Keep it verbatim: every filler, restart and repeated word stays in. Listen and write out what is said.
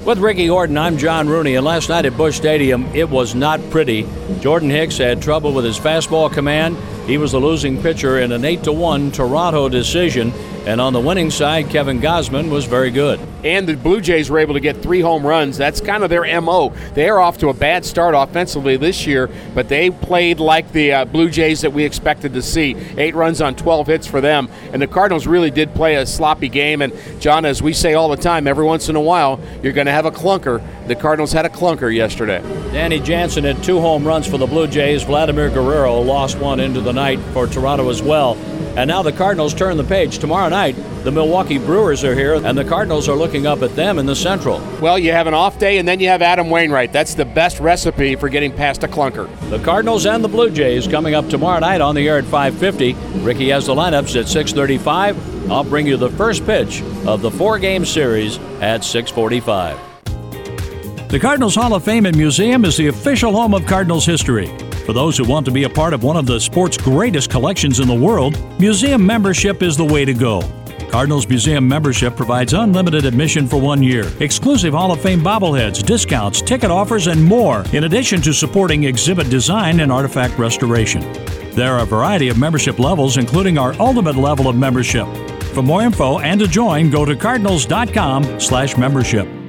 With Ricky Horton, I'm John Rooney, and last night at Busch Stadium, it was not pretty. Jordan Hicks had trouble with his fastball command. He was the losing pitcher in an eight to one Toronto decision. And on the winning side, Kevin Gausman was very good. And the Blue Jays were able to get three home runs. That's kind of their M O. They are off to a bad start offensively this year, but they played like the uh, Blue Jays that we expected to see. Eight runs on twelve hits for them. And the Cardinals really did play a sloppy game. And, John, as we say all the time, every once in a while, you're going to have a clunker. The Cardinals had a clunker yesterday. Danny Jansen had two home runs for the Blue Jays. Vladimir Guerrero lost one into the night for Toronto as well. And now the Cardinals turn the page. Tomorrow night, the Milwaukee Brewers are here, and the Cardinals are looking up at them in the Central. Well, you have an off day, and then you have Adam Wainwright. That's the best recipe for getting past a clunker. The Cardinals and the Blue Jays coming up tomorrow night on the air at five fifty. Ricky has the lineups at six thirty-five. I'll bring you the first pitch of the four-game series at six forty-five. The Cardinals Hall of Fame and Museum is the official home of Cardinals history. For those who want to be a part of one of the sport's greatest collections in the world, museum membership is the way to go. Cardinals Museum membership provides unlimited admission for one year, exclusive Hall of Fame bobbleheads, discounts, ticket offers, and more, in addition to supporting exhibit design and artifact restoration. There are a variety of membership levels, including our ultimate level of membership. For more info and to join, go to cardinals dot com slash membership.